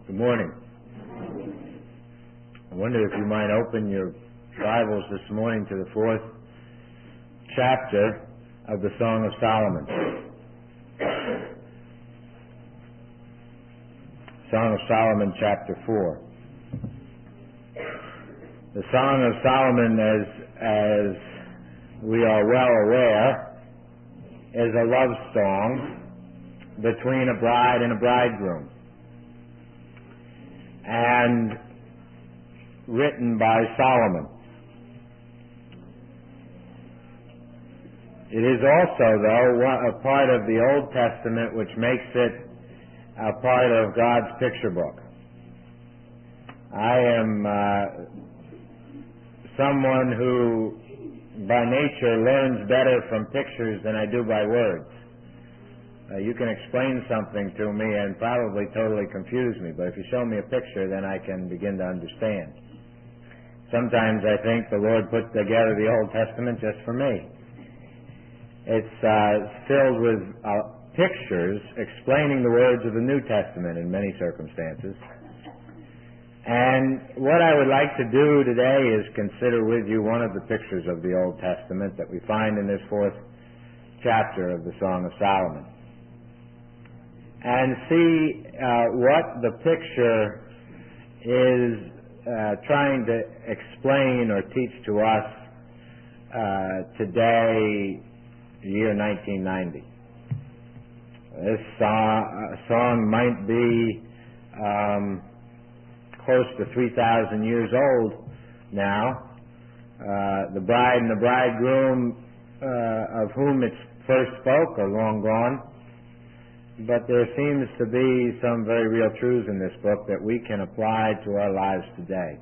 Good morning. I wonder if you might open your Bibles this morning to the 4th chapter of the Song of Solomon. Song of Solomon, chapter 4. The Song of Solomon, as we are well aware, is a love song between a bride and a bridegroom, and written by Solomon. It is also, though, a part of the Old Testament, which makes it a part of God's picture book. I am someone who, by nature, learns better from pictures than I do by words. You can explain something to me and probably totally confuse me, but if you show me a picture, then I can begin to understand. Sometimes I think the Lord put together the Old Testament just for me. It's filled with pictures explaining the words of the New Testament in many circumstances. And what I would like to do today is consider with you one of the pictures of the Old Testament that we find in this 4th chapter of the Song of Solomon, and see what the picture is trying to explain or teach to us today, year 1990. This song might be close to 3,000 years old now. The bride and the bridegroom of whom it first spoke are long gone. But there seems to be some very real truths in this book that we can apply to our lives today.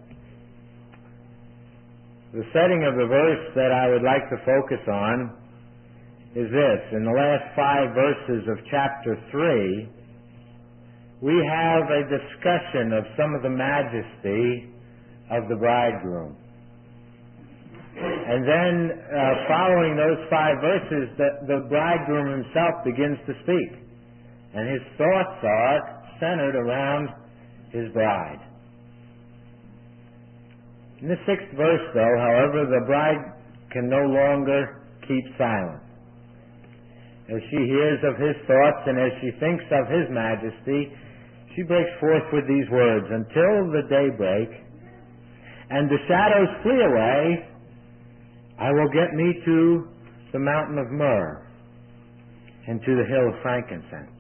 The setting of the verse that I would like to focus on is this. In the last 5 verses of chapter 3, we have a discussion of some of the majesty of the bridegroom. And then, following those 5 verses, the bridegroom himself begins to speak. And his thoughts are centered around his bride. In the 6th verse, though, however, the bride can no longer keep silent. As she hears of his thoughts and as she thinks of his majesty, she breaks forth with these words, "Until the day break, and the shadows flee away, I will get me to the mountain of myrrh and to the hill of frankincense."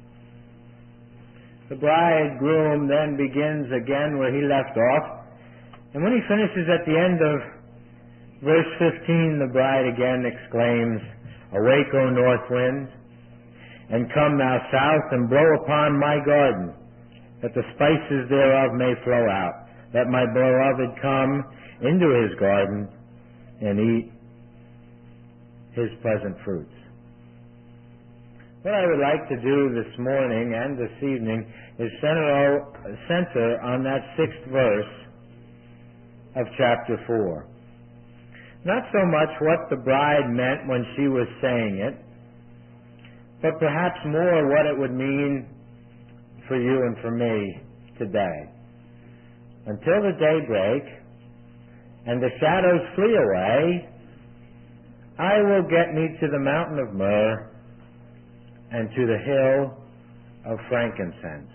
The bridegroom then begins again where he left off. And when he finishes at the end of verse 15, the bride again exclaims, "Awake, O north wind, and come thou south, and blow upon my garden, that the spices thereof may flow out, that my beloved come into his garden and eat his pleasant fruits." What I would like to do this morning and this evening is center on that 6th verse of chapter 4. Not so much what the bride meant when she was saying it, but perhaps more what it would mean for you and for me today. Until the day break and the shadows flee away, I will get me to the mountain of myrrh and to the hill of frankincense.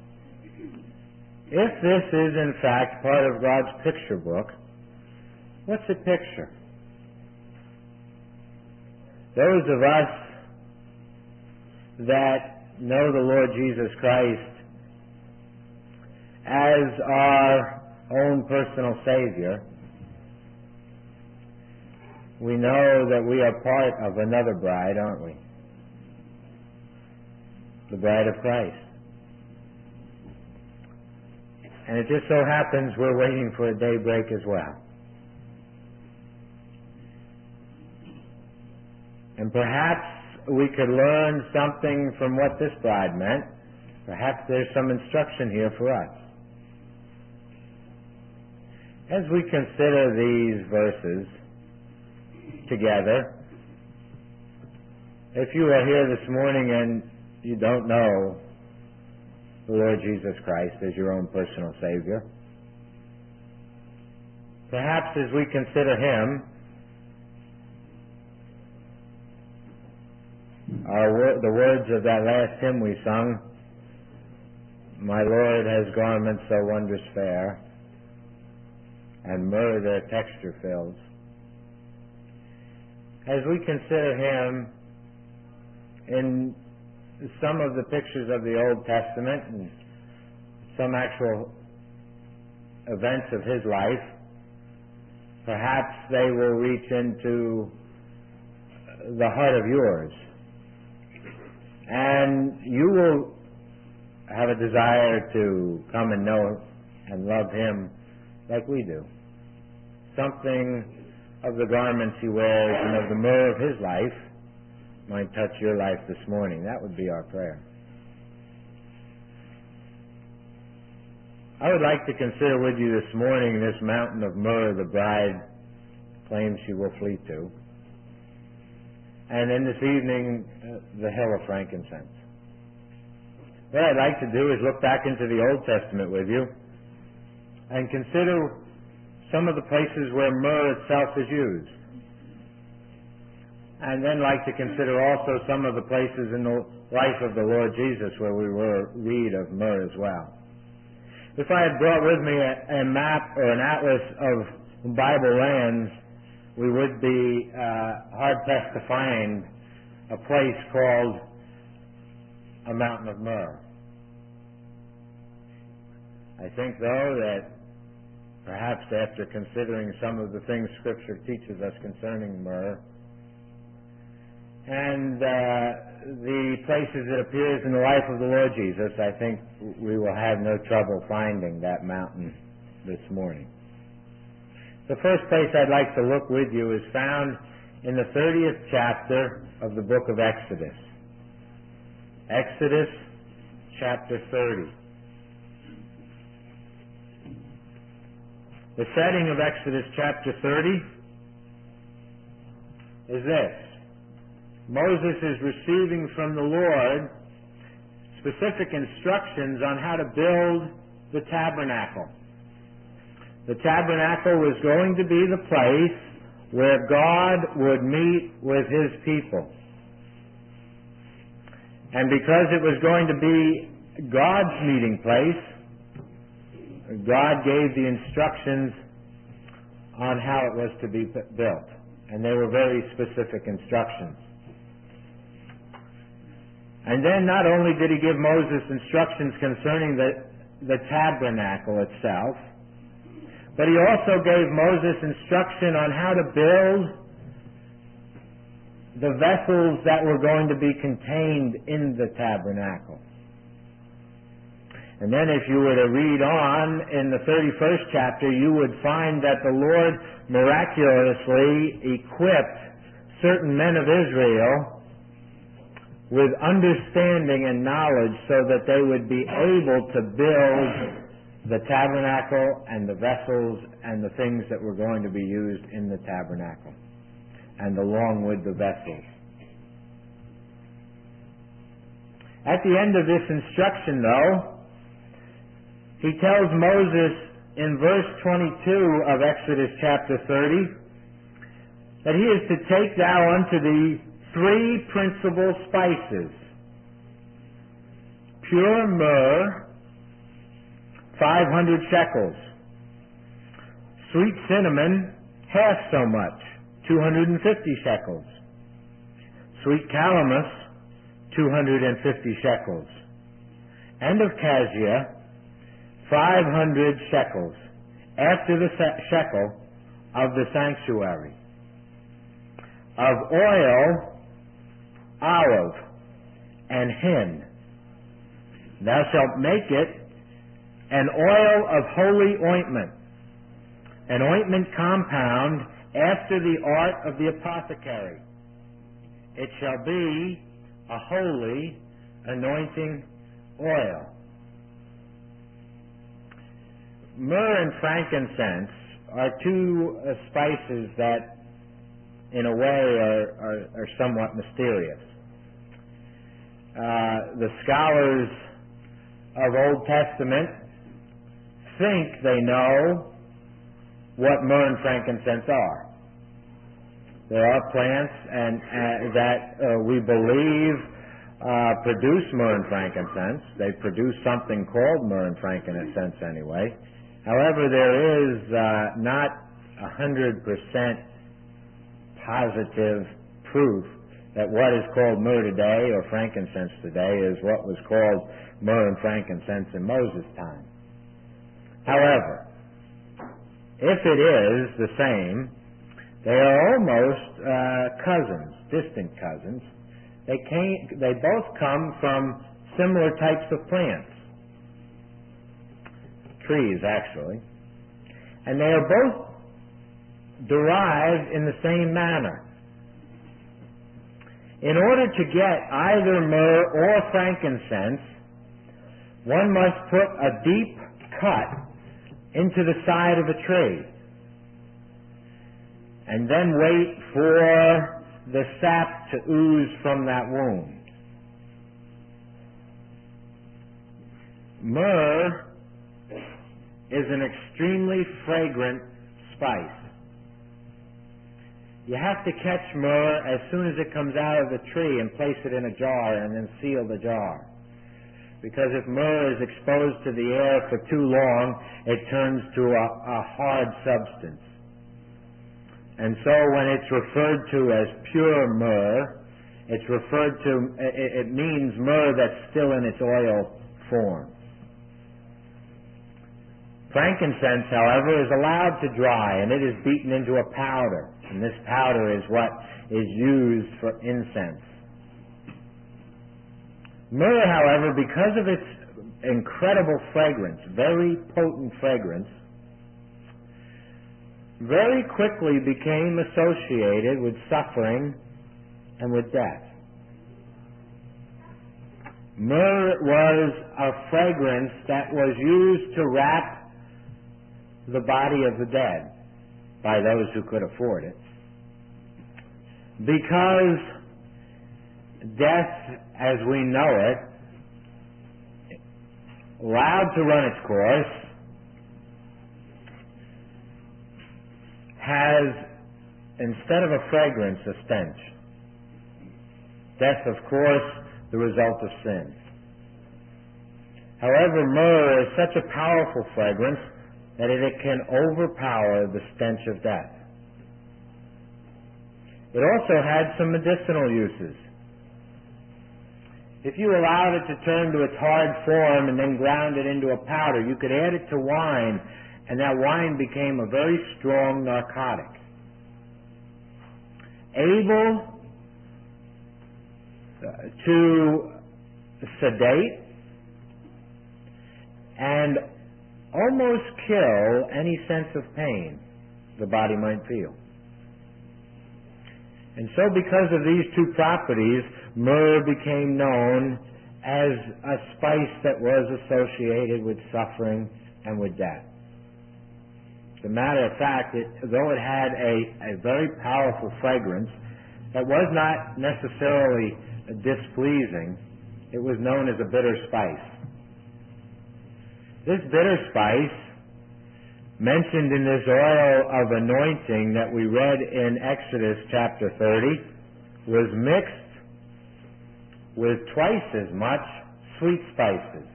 If this is in fact part of God's picture book, what's a picture? Those of us that know the Lord Jesus Christ as our own personal Savior, we know that we are part of another bride, aren't we? The bride of Christ. And it just so happens we're waiting for a daybreak as well. And perhaps we could learn something from what this bride meant. Perhaps there's some instruction here for us. As we consider these verses together, if you are here this morning and you don't know the Lord Jesus Christ as your own personal Savior. Perhaps as we consider Him, the words of that last hymn we sung, "My Lord has garments so wondrous fair, and myrrh their texture fills." As we consider Him in some of the pictures of the Old Testament and some actual events of His life, perhaps they will reach into the heart of yours. And you will have a desire to come and know and love Him like we do. Something of the garments He wears and of the myrrh of His life might touch your life this morning. That would be our prayer. I would like to consider with you this morning this mountain of myrrh the bride claims she will flee to. And then this evening, the hill of frankincense. What I'd like to do is look back into the Old Testament with you and consider some of the places where myrrh itself is used. And then like to consider also some of the places in the life of the Lord Jesus where we will read of myrrh as well. If I had brought with me a map or an atlas of Bible lands, we would be hard-pressed to find a place called a mountain of myrrh. I think, though, that perhaps after considering some of the things Scripture teaches us concerning myrrh, and the places it appears in the life of the Lord Jesus, I think we will have no trouble finding that mountain this morning. The first place I'd like to look with you is found in the 30th chapter of the book of Exodus. Exodus chapter 30. The setting of Exodus chapter 30 is this. Moses is receiving from the Lord specific instructions on how to build the tabernacle. The tabernacle was going to be the place where God would meet with His people. And because it was going to be God's meeting place, God gave the instructions on how it was to be built. And they were very specific instructions. And then not only did He give Moses instructions concerning the tabernacle itself, but He also gave Moses instruction on how to build the vessels that were going to be contained in the tabernacle. And then if you were to read on in the 31st chapter, you would find that the Lord miraculously equipped certain men of Israel with understanding and knowledge so that they would be able to build the tabernacle and the vessels and the things that were going to be used in the tabernacle, and along with the vessels. At the end of this instruction, though, He tells Moses in verse 22 of Exodus chapter 30 that he is to take thou unto thee 3 principal spices: pure myrrh, 500 shekels; sweet cinnamon, half so much, 250 shekels; sweet calamus, 250 shekels; and of cassia, 500 shekels, after the shekel of the sanctuary; of oil, olive, and hin. Thou shalt make it an oil of holy ointment, an ointment compound after the art of the apothecary. It shall be a holy anointing oil. Myrrh and frankincense are 2 spices that, in a way, are somewhat mysterious. The scholars of Old Testament think they know what myrrh and frankincense are. There are plants that we believe produce myrrh and frankincense. They produce something called myrrh and frankincense anyway. However, there is not 100% positive proof that what is called myrrh today or frankincense today is what was called myrrh and frankincense in Moses' time. However, if it is the same, they are almost cousins, distant cousins. They both come from similar types of plants, trees actually, and they are both derived in the same manner. In order to get either myrrh or frankincense, one must put a deep cut into the side of a tree and then wait for the sap to ooze from that wound. Myrrh is an extremely fragrant spice. You have to catch myrrh as soon as it comes out of the tree and place it in a jar and then seal the jar. Because if myrrh is exposed to the air for too long, it turns to a hard substance. And so when it's referred to as pure myrrh, it means myrrh that's still in its oil form. Frankincense, however, is allowed to dry, and it is beaten into a powder. And this powder is what is used for incense. Myrrh, however, because of its incredible fragrance, very potent fragrance, very quickly became associated with suffering and with death. Myrrh was a fragrance that was used to wrap the body of the dead by those who could afford it. Because death, as we know it, allowed to run its course, has, instead of a fragrance, a stench. Death, of course, the result of sin. However, myrrh is such a powerful fragrance that it can overpower the stench of death. It also had some medicinal uses. If you allowed it to turn to its hard form and then ground it into a powder, you could add it to wine, and that wine became a very strong narcotic. Able to sedate and almost kill any sense of pain the body might feel. And so because of these two properties, myrrh became known as a spice that was associated with suffering and with death. As a matter of fact, though it had a very powerful fragrance that was not necessarily displeasing, it was known as a bitter spice. This bitter spice, mentioned in this oil of anointing that we read in Exodus chapter 30, was mixed with twice as much sweet spices.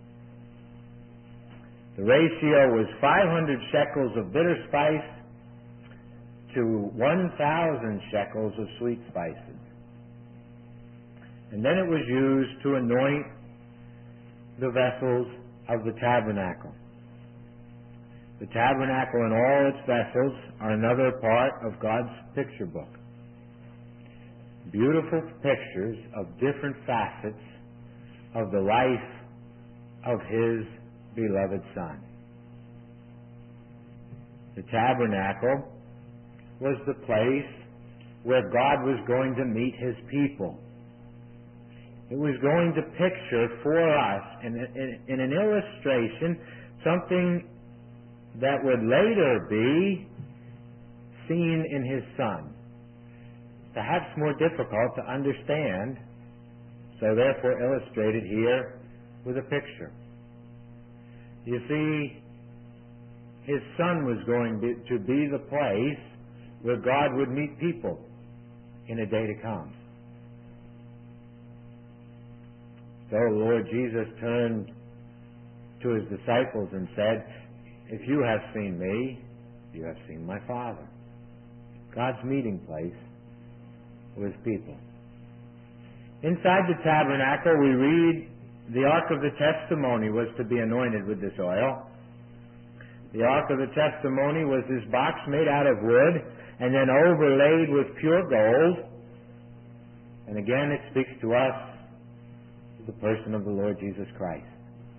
The ratio was 500 shekels of bitter spice to 1,000 shekels of sweet spices. And then it was used to anoint the vessels of the tabernacle. The tabernacle and all its vessels are another part of God's picture book. Beautiful pictures of different facets of the life of His beloved Son. The tabernacle was the place where God was going to meet His people. It was going to picture for us, in an illustration, something that would later be seen in His Son. Perhaps more difficult to understand, so therefore illustrated here with a picture. You see, His Son was going to be the place where God would meet people in a day to come. So the Lord Jesus turned to His disciples and said, "If you have seen me, you have seen my Father." God's meeting place with people. Inside the tabernacle, we read the Ark of the Testimony was to be anointed with this oil. The Ark of the Testimony was this box made out of wood and then overlaid with pure gold. And again, it speaks to us the person of the Lord Jesus Christ.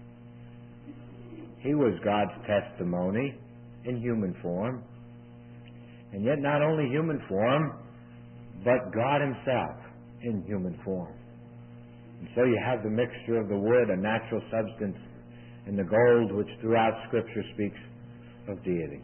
He was God's testimony in human form. And yet not only human form, but God Himself in human form. And so you have the mixture of the wood, a natural substance, and the gold, which throughout Scripture speaks of deity.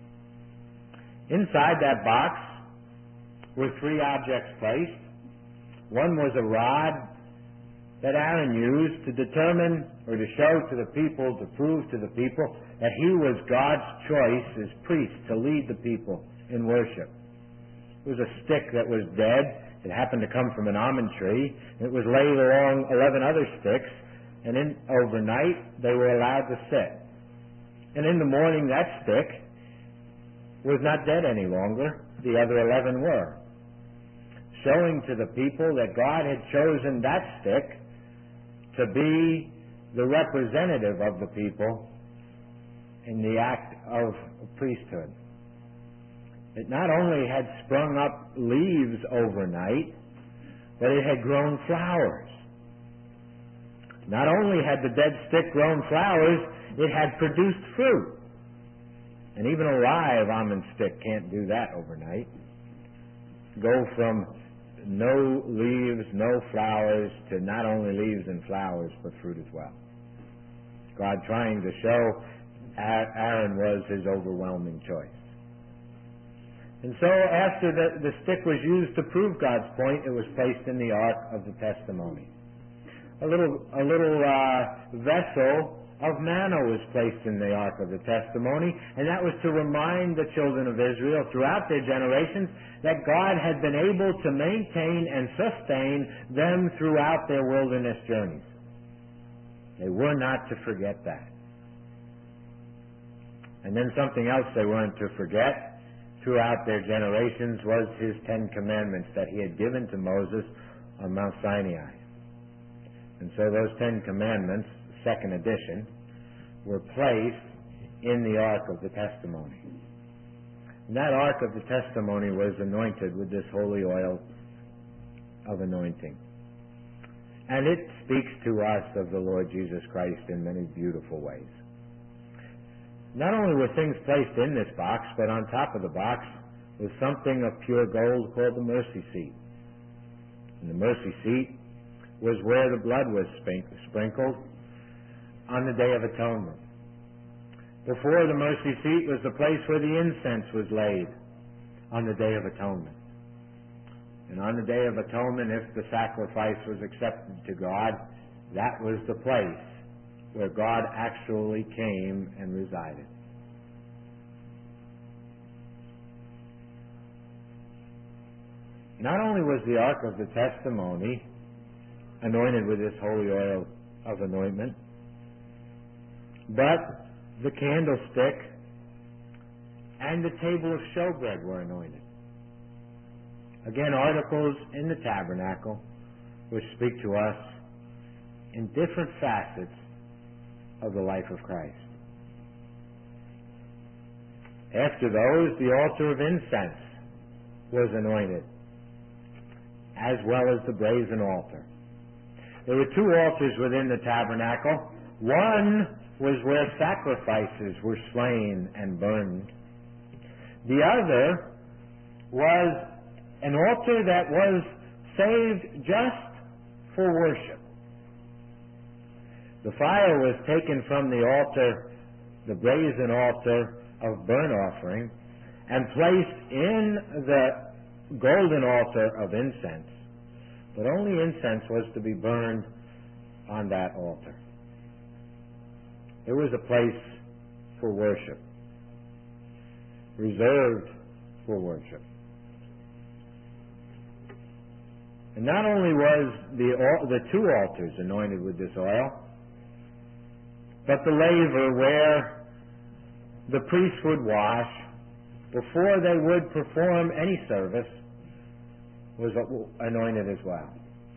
Inside that box were three objects placed. One was a rod that Aaron used to determine or to show to the people, to prove to the people that he was God's choice as priest to lead the people in worship. It was a stick that was dead. It happened to come from an almond tree. It was laid along 11 other sticks, and overnight they were allowed to sit. And in the morning that stick was not dead any longer. The other 11 were. Showing to the people that God had chosen that stick to be the representative of the people in the act of priesthood. It not only had sprung up leaves overnight, but it had grown flowers. Not only had the dead stick grown flowers, it had produced fruit. And even a live almond stick can't do that overnight. Go from no leaves, no flowers, to not only leaves and flowers, but fruit as well. God trying to show Aaron was His overwhelming choice. And so after the stick was used to prove God's point, it was placed in the Ark of the Testimony. A little vessel of manna was placed in the Ark of the Testimony, and that was to remind the children of Israel throughout their generations that God had been able to maintain and sustain them throughout their wilderness journeys. They were not to forget that. And then something else they weren't to forget throughout their generations was His 10 Commandments that He had given to Moses on Mount Sinai. And so those 10 Commandments, second edition, were placed in the Ark of the Testimony. And that Ark of the Testimony was anointed with this holy oil of anointing. And it speaks to us of the Lord Jesus Christ in many beautiful ways. Not only were things placed in this box, but on top of the box was something of pure gold called the mercy seat. And the mercy seat was where the blood was sprinkled on the Day of Atonement. Before the mercy seat was the place where the incense was laid on the Day of Atonement. And on the Day of Atonement, if the sacrifice was accepted to God, that was the place where God actually came and resided. Not only was the Ark of the Testimony anointed with this holy oil of anointment, but the candlestick and the table of showbread were anointed. Again, articles in the tabernacle which speak to us in different facets of the life of Christ. After those, the altar of incense was anointed, as well as the brazen altar. There were two altars within the tabernacle. One was where sacrifices were slain and burned. The other was an altar that was saved just for worship. The fire was taken from the altar, the brazen altar of burnt offering, and placed in the golden altar of incense. But only incense was to be burned on that altar. It was a place for worship, reserved for worship. And not only was the two altars anointed with this oil, but the laver where the priests would wash before they would perform any service was anointed as well.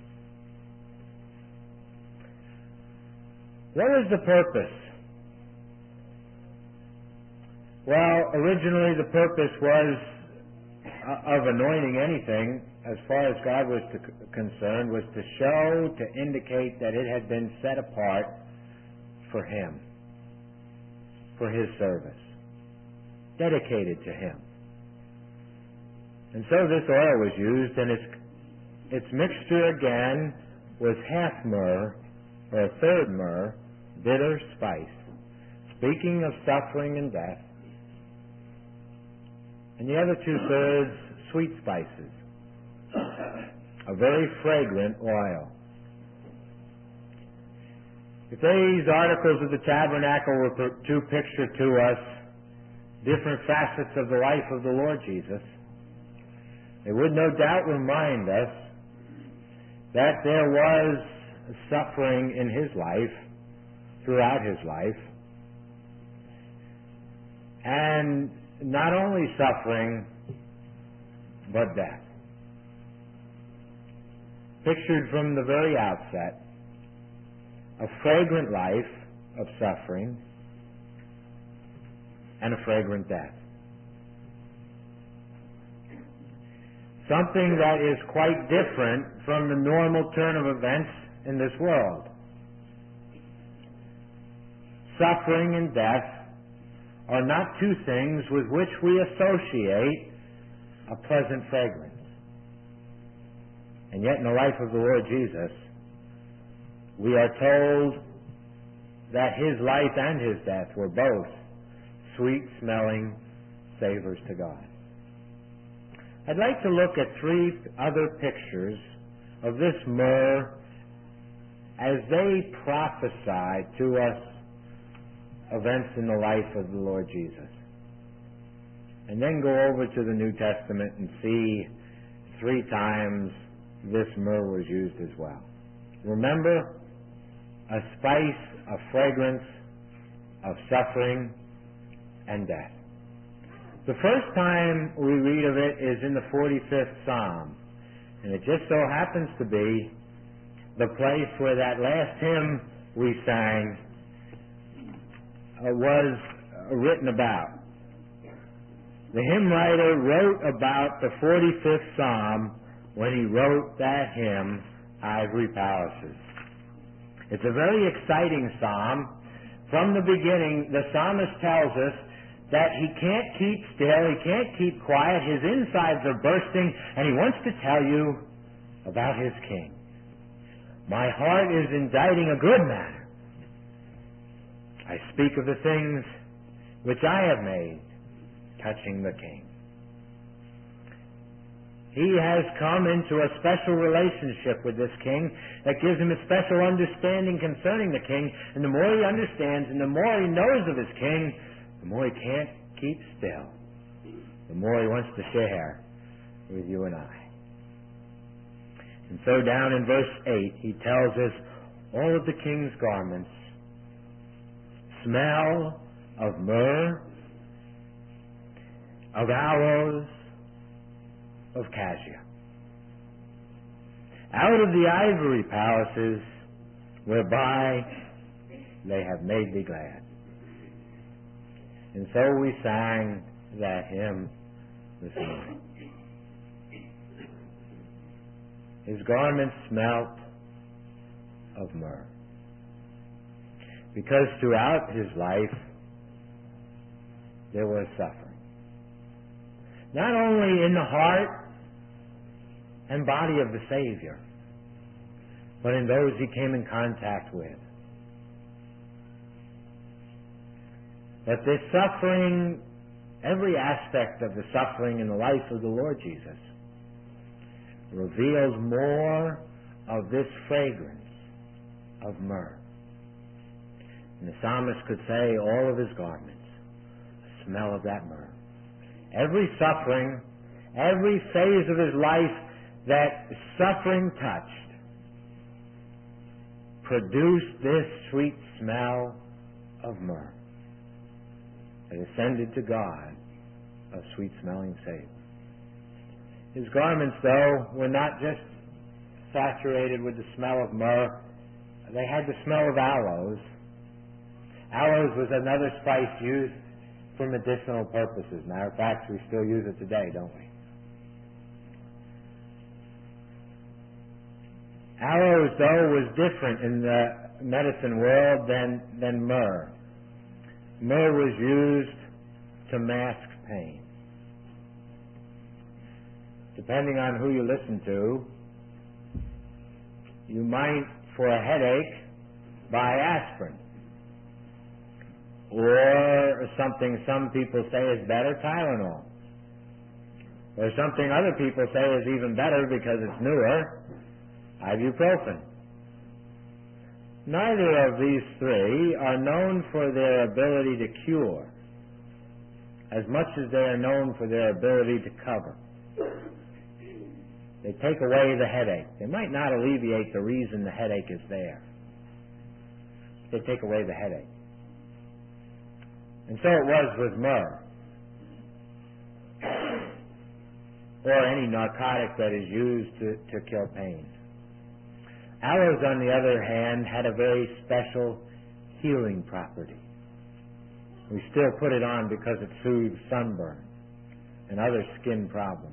What is the purpose? Well, originally the purpose was of anointing anything, as far as God was concerned, was to show, to indicate that it had been set apart for Him, for His service, dedicated to Him. And so this oil was used, and its mixture again was half myrrh, or a third myrrh, bitter spice, speaking of suffering and death, and the other 2/3 sweet spices, a very fragrant oil. If these articles of the tabernacle were to picture to us different facets of the life of the Lord Jesus, it would no doubt remind us that there was suffering in His life, throughout His life, and not only suffering, but death. Pictured from the very outset, a fragrant life of suffering and a fragrant death. Something that is quite different from the normal turn of events in this world. Suffering and death are not two things with which we associate a pleasant fragrance. And yet in the life of the Lord Jesus, we are told that His life and His death were both sweet-smelling savors to God. I'd like to look at 3 other pictures of this myrrh as they prophesy to us events in the life of the Lord Jesus. And then go over to the New Testament and see 3 times this myrrh was used as well. Remember, a spice, a fragrance of suffering and death. The first time we read of it is in the 45th Psalm, and it just so happens to be the place where that last hymn we sang was written about. The hymn writer wrote about the 45th Psalm when he wrote that hymn, Ivory Palaces. It's a very exciting psalm. From the beginning, the psalmist tells us that he can't keep still, he can't keep quiet, his insides are bursting, and he wants to tell you about his king. My heart is inditing a good matter. I speak of the things which I have made, touching the king. He has come into a special relationship with this king that gives him a special understanding concerning the king, and the more he understands and the more he knows of his king, the more he can't keep still, the more he wants to share with you and I. And so down in verse 8, he tells us, all of the king's garments smell of myrrh, of aloes, of cassia. Out of the ivory palaces whereby they have made thee glad. And so we sang that hymn this morning. His garments smelt of myrrh. Because throughout his life there was suffering. Not only in the heart and body of the Savior, but in those he came in contact with. That this suffering, every aspect of the suffering in the life of the Lord Jesus, reveals more of this fragrance of myrrh. And the psalmist could say all of his garments, the smell of that myrrh. Every suffering, every phase of his life that suffering touched produced this sweet smell of myrrh that ascended to God, a sweet-smelling savor. His garments, though, were not just saturated with the smell of myrrh. They had the smell of aloes. Aloes was another spice used for medicinal purposes. Matter of fact, we still use it today, don't we? Aloes, though, was different in the medicine world than myrrh. Myrrh was used to mask pain. Depending on who you listen to, you might, for a headache, buy aspirin. Or something some people say is better, Tylenol. Or something other people say is even better because it's newer, ibuprofen. Neither of these three are known for their ability to cure as much as they are known for their ability to cover. They take away the headache. They might not alleviate the reason the headache is there. They take away the headache. And so it was with myrrh, or any narcotic that is used to kill pain. Aloes, on the other hand, had a very special healing property. We still put it on because it soothes sunburn and other skin problems.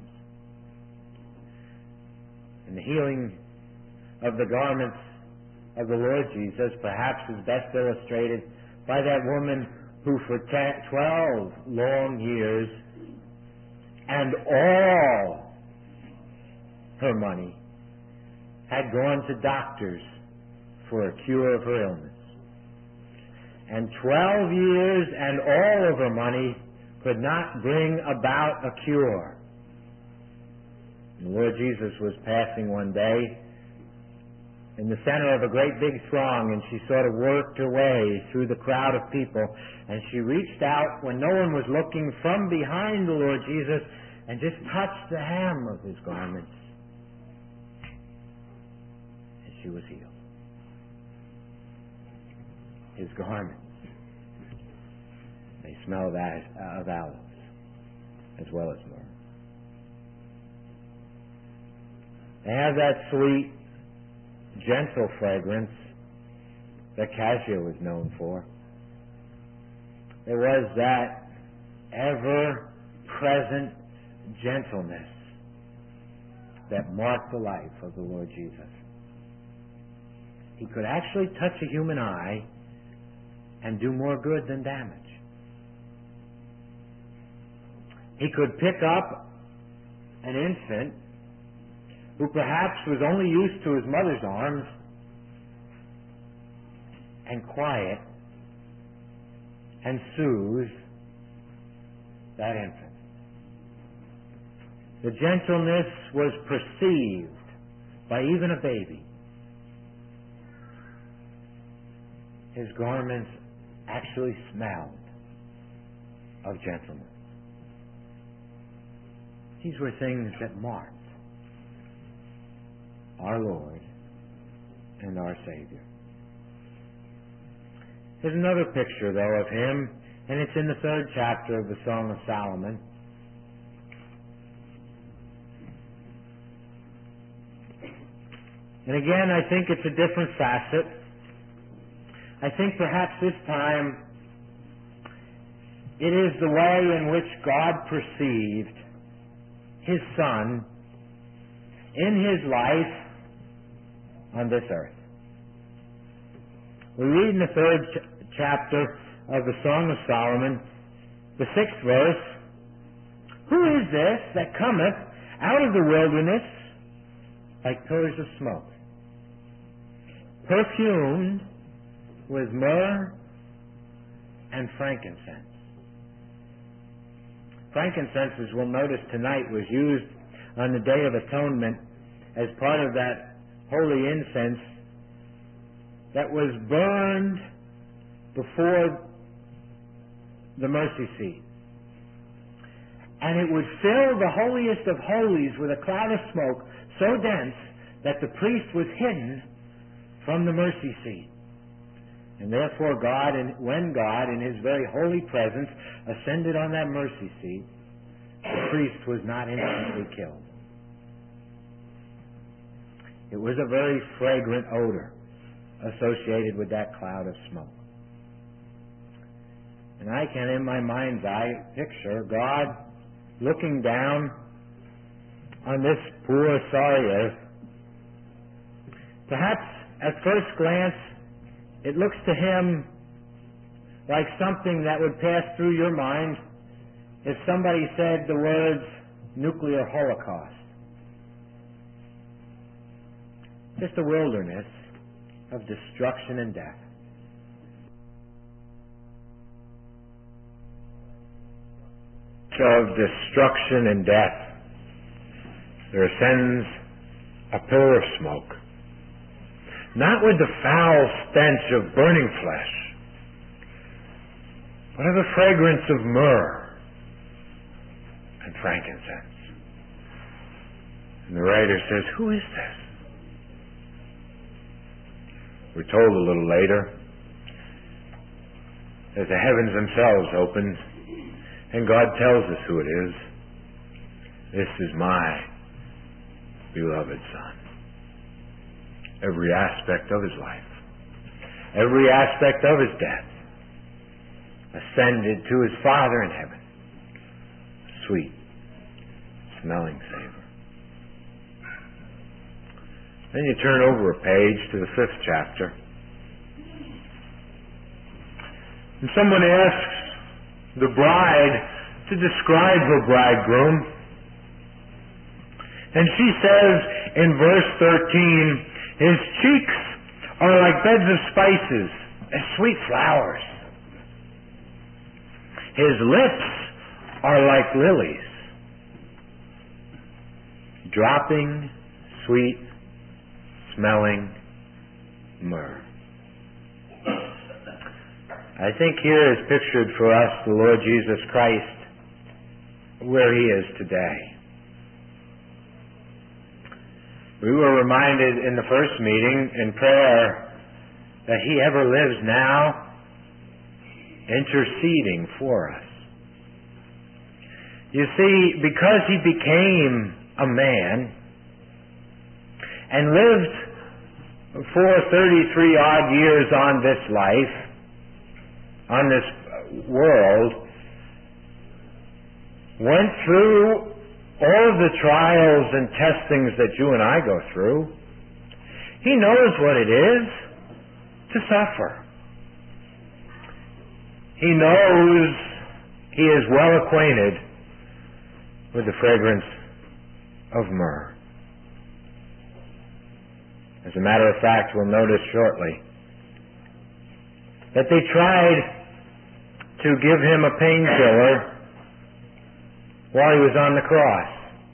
And the healing of the garments of the Lord Jesus perhaps is best illustrated by that woman who for 12 long years and all her money had gone to doctors for a cure of her illness. And 12 years and all of her money could not bring about a cure. The Lord Jesus was passing one day in the center of a great big throng, and she sort of worked her way through the crowd of people, and she reached out when no one was looking from behind the Lord Jesus and just touched the hem of his garments. And she was healed. His garments, they smell of aloes as well as myrrh. They have that sweet, gentle fragrance that cassia was known for. There was that ever-present gentleness that marked the life of the Lord Jesus. He could actually touch a human eye and do more good than damage. He could pick up an infant who perhaps was only used to his mother's arms and quiet and soothe that infant. The gentleness was perceived by even a baby. His garments actually smelled of gentleness. These were things that marked our Lord and our Savior. There's another picture, though, of him, and it's in the 3rd chapter of the Song of Solomon. And again, I think it's a different facet. I think perhaps this time it is the way in which God perceived His Son in His life on this earth. We read in the 3rd chapter of the Song of Solomon, the 6th verse, "Who is this that cometh out of the wilderness like pillars of smoke, perfumed with myrrh and frankincense?" Frankincense, as we'll notice tonight, was used on the Day of Atonement as part of that holy incense that was burned before the mercy seat. And it would fill the holiest of holies with a cloud of smoke so dense that the priest was hidden from the mercy seat. And therefore when God, in His very holy presence, ascended on that mercy seat, the priest was not instantly killed. It was a very fragrant odor associated with that cloud of smoke. And I can, in my mind's eye, picture God looking down on this poor, sorry earth. Perhaps at first glance, it looks to Him like something that would pass through your mind if somebody said the words nuclear holocaust. Just a wilderness of destruction and death. Of destruction and death, there ascends a pillar of smoke, not with the foul stench of burning flesh, but of the fragrance of myrrh and frankincense. And the writer says, who is this? We're told a little later that the heavens themselves opened, and God tells us who it is. This is my beloved Son. Every aspect of His life, every aspect of His death, ascended to His Father in heaven. Sweet smelling savor. Then you turn over a page to the 5th chapter. And someone asks the bride to describe her bridegroom. And she says in verse 13, his cheeks are like beds of spices, as sweet flowers. His lips are like lilies, dropping sweet smelling myrrh. I think here is pictured for us the Lord Jesus Christ where He is today. We were reminded in the first meeting in prayer that He ever lives now interceding for us. You see, because He became a man and lived for 33 odd years on this life, on this world, went through all of the trials and testings that you and I go through. He knows what it is to suffer. He knows, He is well acquainted with the fragrance of myrrh. As a matter of fact, we'll notice shortly that they tried to give Him a painkiller while He was on the cross.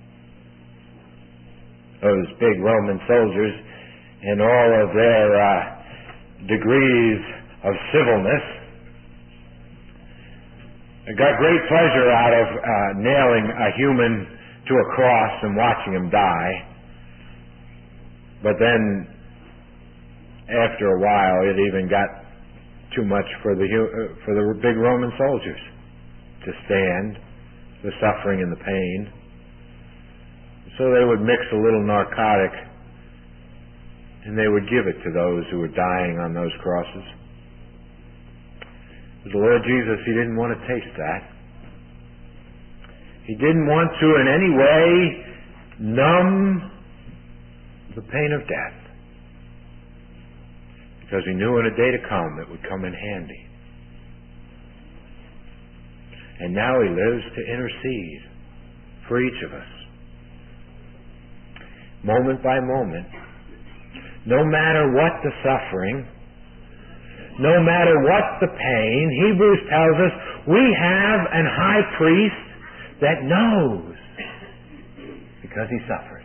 Those big Roman soldiers, in all of their degrees of civilness, got great pleasure out of nailing a human to a cross and watching him die. But then, after a while, it even got too much for the big Roman soldiers to stand the suffering and the pain. So they would mix a little narcotic and they would give it to those who were dying on those crosses. But the Lord Jesus, He didn't want to taste that. He didn't want to in any way numb the pain of death, because He knew in a day to come it would come in handy. And now He lives to intercede for each of us. Moment by moment, no matter what the suffering, no matter what the pain, Hebrews tells us we have an high priest that knows because He suffered.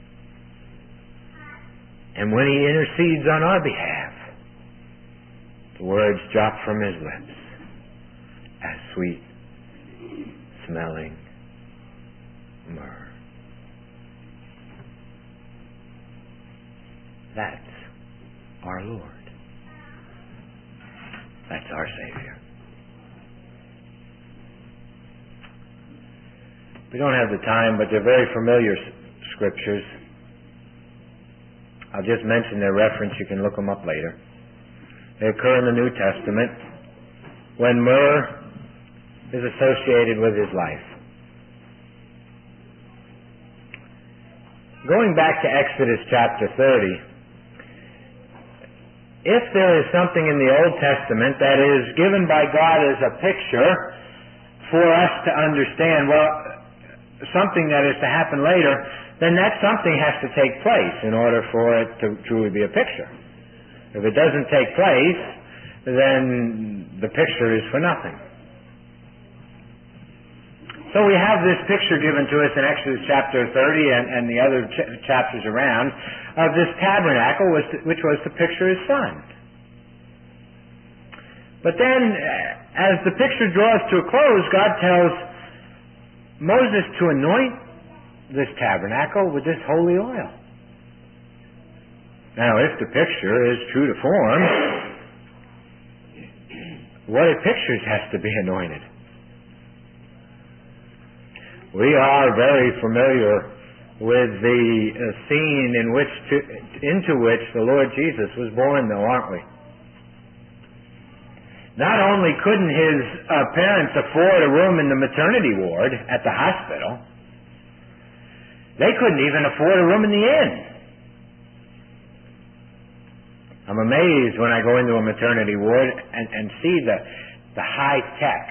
And when He intercedes on our behalf, The words dropped from his lips as sweet smelling myrrh. That's our Lord. That's our Savior. We don't have the time, but they're very familiar scriptures. I'll just mention their reference. You can look them up later. They occur in the New Testament when myrrh is associated with his life. Going back to Exodus chapter 30, if there is something in the Old Testament that is given by God as a picture for us to understand, something that is to happen later, then that something has to take place in order for it to truly be a picture. If it doesn't take place, then the picture is for nothing. So we have this picture given to us in Exodus chapter 30 and the other chapters around of this tabernacle which was to picture his son. But then, as the picture draws to a close, God tells Moses to anoint this tabernacle with this holy oil. Now, if the picture is true to form, what it pictures has to be anointed. We are very familiar with the scene into which the Lord Jesus was born, though, aren't we? Not only couldn't his parents afford a room in the maternity ward at the hospital, they couldn't even afford a room in the inn. I'm amazed when I go into a maternity ward and see the high-tech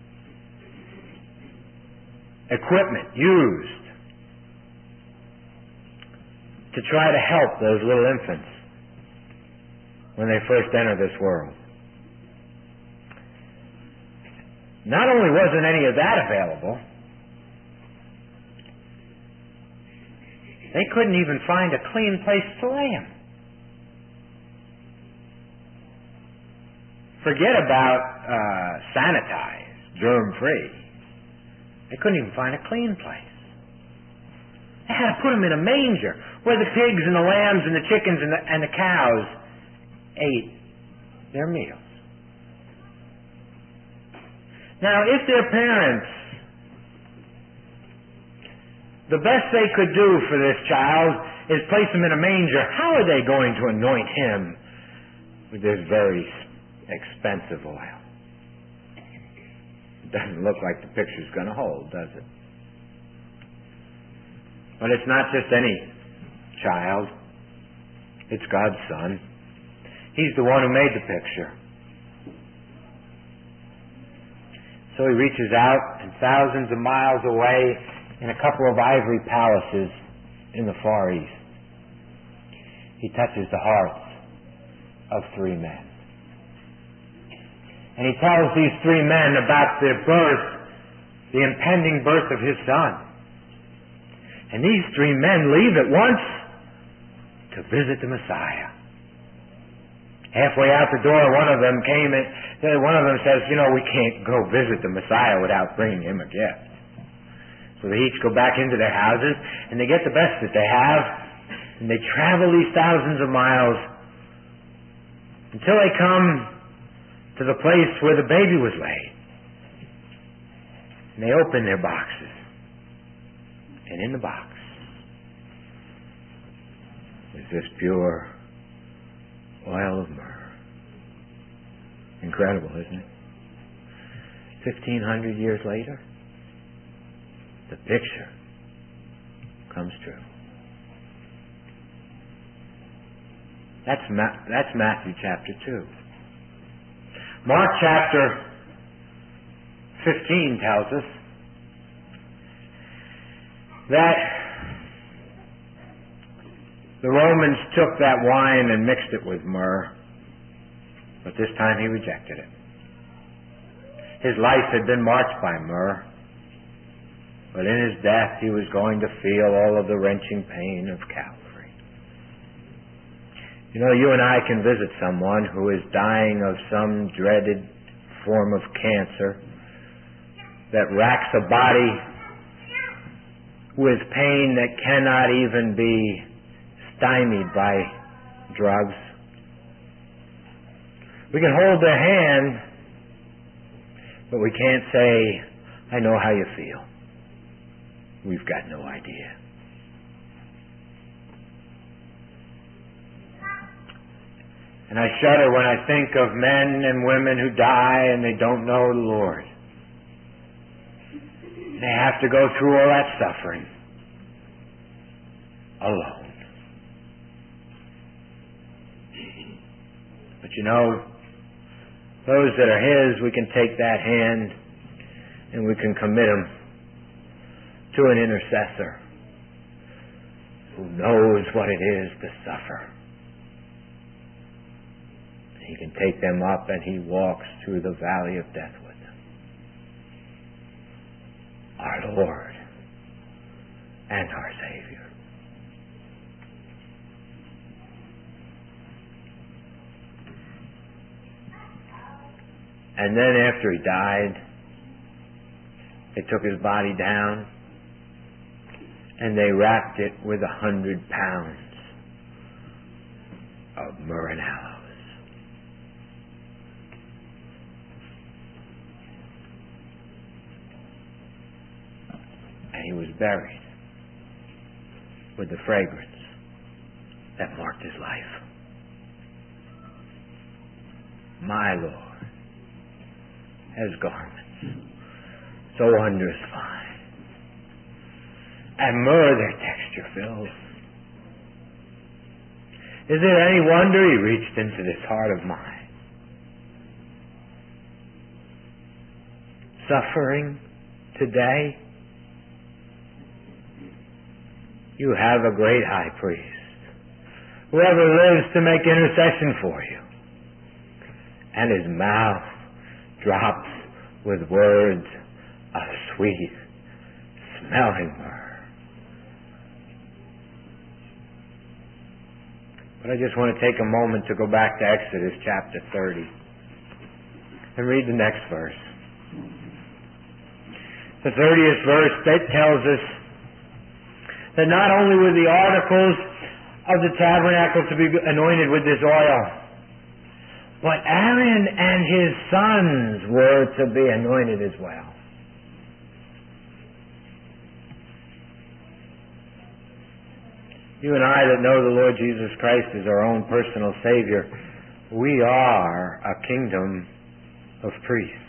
equipment used to try to help those little infants when they first enter this world. Not only wasn't any of that available, they couldn't even find a clean place to lay him. Forget about sanitized, germ-free. They couldn't even find a clean place. They had to put him in a manger where the pigs and the lambs and the chickens and the cows ate their meals. Now, if their parents, the best they could do for this child is place him in a manger, how are they going to anoint him with this very expensive oil? It doesn't look like the picture's going to hold, does it? But it's not just any child. It's God's Son. He's the one who made the picture. So he reaches out, and thousands of miles away in a couple of ivory palaces in the Far East, he touches the hearts of three men. And he tells these three men about their birth, the impending birth of his son. And these three men leave at once to visit the Messiah. Halfway out the door, one of them says, we can't go visit the Messiah without bringing him a gift. So they each go back into their houses, and they get the best that they have, and they travel these thousands of miles until they come to the place where the baby was laid. And they open their boxes. And in the box is this pure oil of myrrh. Incredible, isn't it? 1,500 years later, the picture comes true. That's Matthew chapter 2. Mark chapter 15 tells us that the Romans took that wine and mixed it with myrrh, but this time he rejected it. His life had been marked by myrrh, but in his death he was going to feel all of the wrenching pain of Calvary. You know, you and I can visit someone who is dying of some dreaded form of cancer that racks a body with pain that cannot even be stymied by drugs. We can hold their hand, but we can't say, I know how you feel. We've got no idea. And I shudder when I think of men and women who die and they don't know the Lord. They have to go through all that suffering alone. But you know, those that are His, we can take that hand and we can commit them to an intercessor who knows what it is to suffer. He can take them up and He walks through the valley of death with them. Our Lord and our Savior. And then after He died, they took His body down and they wrapped it with 100 pounds of myrrh and aloes. And He was buried with the fragrance that marked His life. My Lord has garments so wondrous fine, and myrrh their texture fills. Is it any wonder He reached into this heart of mine? Suffering today, you have a great high priest, whoever lives to make intercession for you, and His mouth drops with words of sweet smelling myrrh. But I just want to take a moment to go back to Exodus chapter 30 and read the next verse. The 30th verse that tells us that not only were the articles of the tabernacle to be anointed with this oil, but Aaron and his sons were to be anointed as well. You and I that know the Lord Jesus Christ as our own personal Savior, we are a kingdom of priests.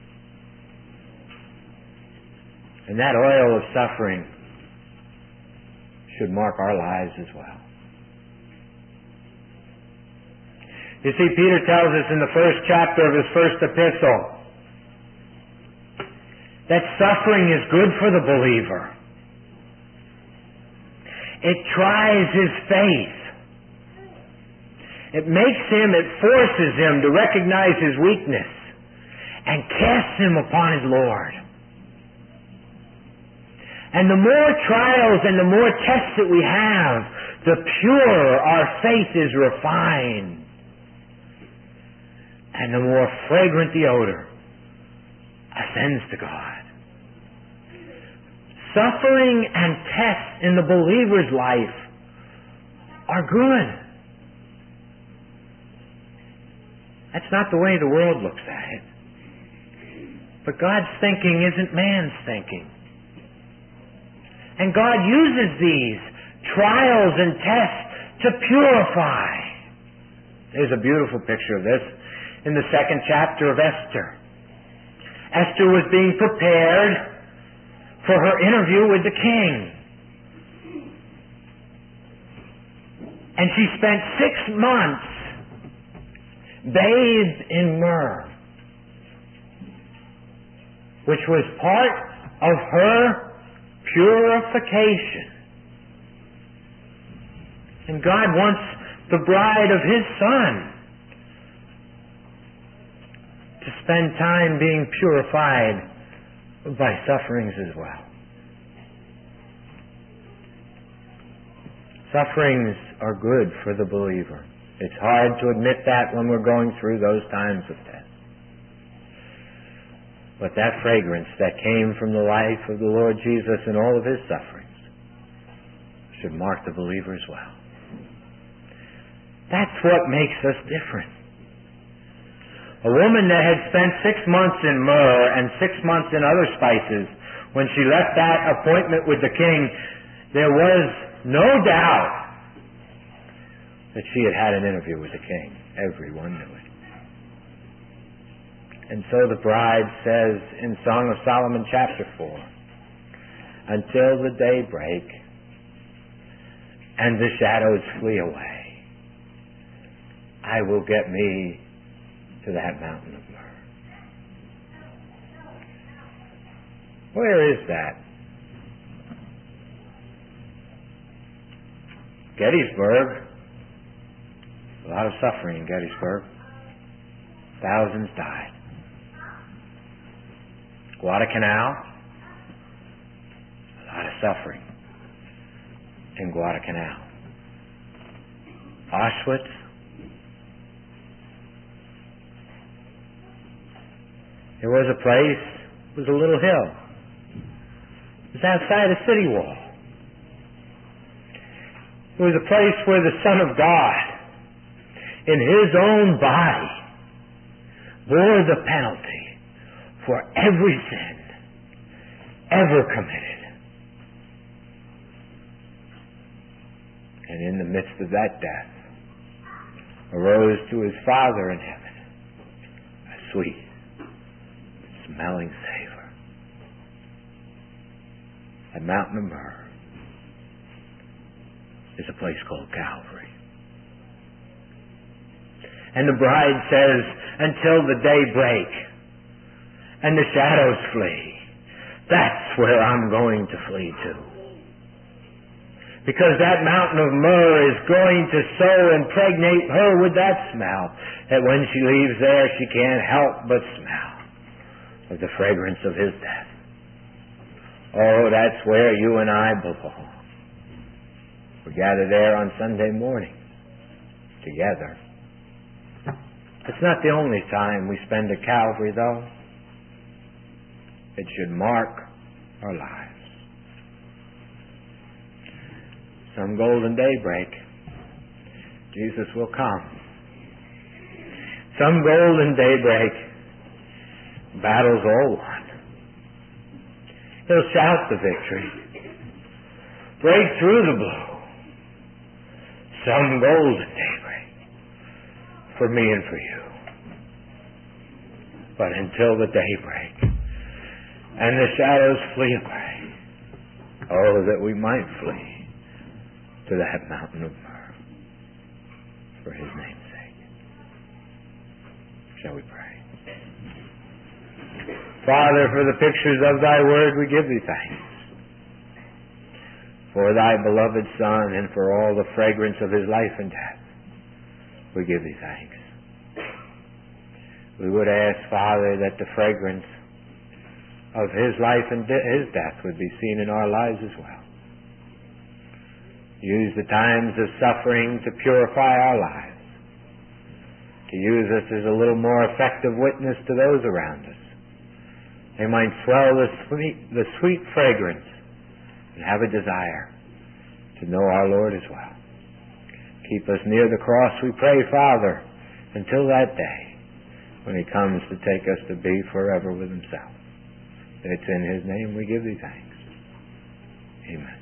And that oil of suffering should mark our lives as well. You see, Peter tells us in the first chapter of his first epistle that suffering is good for the believer. It tries his faith. It forces him to recognize his weakness and casts him upon his Lord. And the more trials and the more tests that we have, the purer our faith is refined. And the more fragrant the odor ascends to God. Suffering and tests in the believer's life are good. That's not the way the world looks at it. But God's thinking isn't man's thinking. And God uses these trials and tests to purify. There's a beautiful picture of this in the second chapter of Esther. Esther was being prepared for her interview with the king. And she spent 6 months bathed in myrrh, which was part of her purification. And God wants the bride of His Son to spend time being purified by sufferings as well. Sufferings are good for the believer. It's hard to admit that when we're going through those times of death. But that fragrance that came from the life of the Lord Jesus and all of His sufferings should mark the believer as well. That's what makes us different. A woman that had spent 6 months in myrrh and 6 months in other spices, when she left that appointment with the king, there was no doubt that she had had an interview with the king. Everyone knew it. And so the bride says in Song of Solomon chapter 4, until the day break and the shadows flee away, I will get me to that mountain of myrrh. Where is that? Gettysburg. A lot of suffering in Gettysburg. Thousands died. Guadalcanal. A lot of suffering in Guadalcanal. Auschwitz. There was a place, it was a little hill. It was outside a city wall. It was a place where the Son of God, in His own body, bore the penalty for every sin ever committed. And in the midst of that death, arose to His Father in heaven a sweet smelling savor. That mountain of myrrh is a place called Calvary. And the bride says, until the day break and the shadows flee, that's where I'm going to flee to. Because that mountain of myrrh is going to so impregnate her with that smell that when she leaves there, she can't help but smell of the fragrance of His death. Oh, that's where you and I belong. We gather there on Sunday morning together. It's not the only time we spend at Calvary, though. It should mark our lives. Some golden daybreak, Jesus will come. Some golden daybreak, battle's all won. He'll shout the victory, break through the blue. Some golden daybreak for me and for you. But until the daybreak and the shadows flee away, oh, that we might flee to that mountain of myrrh for His name's sake. Shall we pray? Father, for the pictures of Thy Word, we give Thee thanks. For Thy beloved Son and for all the fragrance of His life and death, we give Thee thanks. We would ask, Father, that the fragrance of His life and His death would be seen in our lives as well. Use the times of suffering to purify our lives, to use us as a little more effective witness to those around us. They might swell the sweet fragrance and have a desire to know our Lord as well. Keep us near the cross, we pray, Father, until that day when He comes to take us to be forever with Himself. It's in His name we give Thee thanks. Amen.